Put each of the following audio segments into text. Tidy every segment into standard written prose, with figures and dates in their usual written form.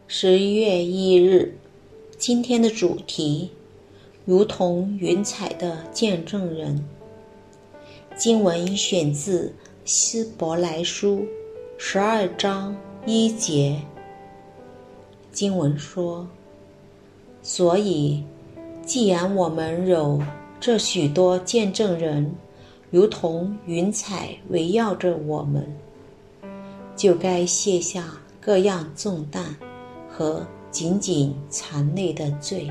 11月1日，今天的主题：如同云彩的见证人。经文选自希伯来书12章1节。经文说：所以，既然我们有这许多见证人，如同云彩围绕着我们，就该卸下各样重担和紧紧缠累的罪。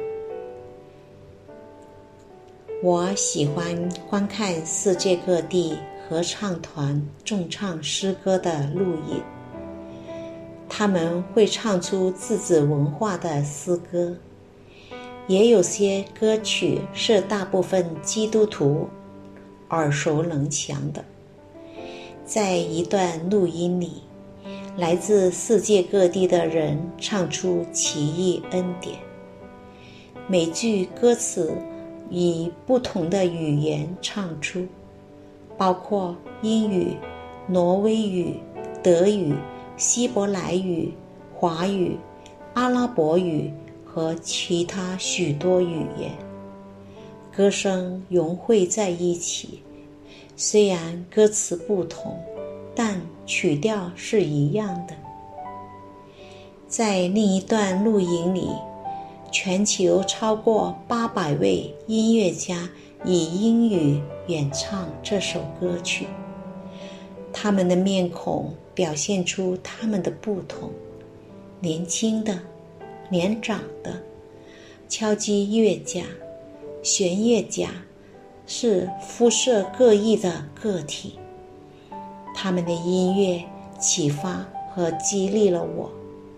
我喜欢观看世界各地合唱团重唱诗歌的录影，他们会唱出自己文化的诗歌，也有些歌曲是大部分基督徒耳熟能详的。在一段录音里，来自世界各地的人唱出奇异恩典，每句歌词以不同的语言唱出，包括英语、挪威语、德语、希伯来语、华语、阿拉伯语和其他许多语言。歌声融汇在一起，虽然歌词不同，但曲调是一样的。在另一段录影里，全球超过800位音乐家以英语演唱这首歌曲，他们的面孔表现出他们的不同，年轻的、年长的、敲击乐家、弦乐家是肤色各异的个体。他们的音乐启发和激励了我。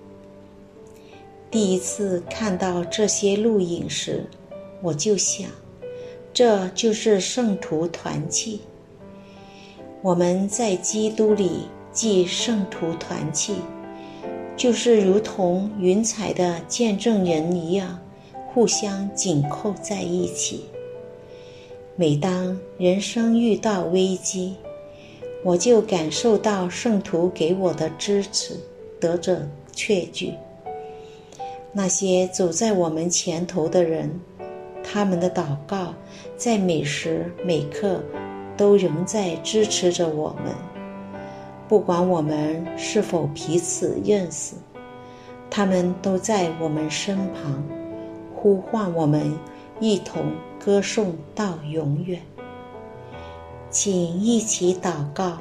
第一次看到这些录影时，我就想，这就是圣徒团契。我们在基督里即圣徒团契，就是如同云彩的见证人一样，互相紧扣在一起。每当人生遇到危机，我就感受到圣徒给我的支持，得着确据。那些走在我们前头的人，他们的祷告在每时每刻都仍在支持着我们，不管我们是否彼此认识，他们都在我们身旁，呼唤我们一同歌颂到永远。请一起祷告。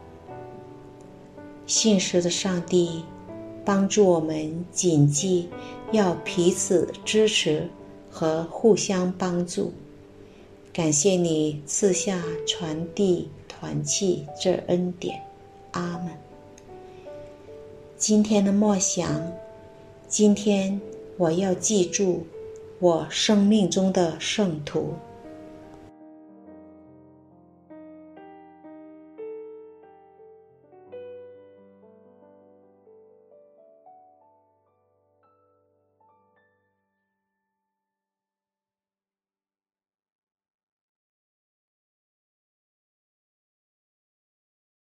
信实的上帝，帮助我们谨记要彼此支持和互相帮助。感谢你赐下传递团契这恩典。阿们。今天的默想，今天我要记住我生命中的圣徒。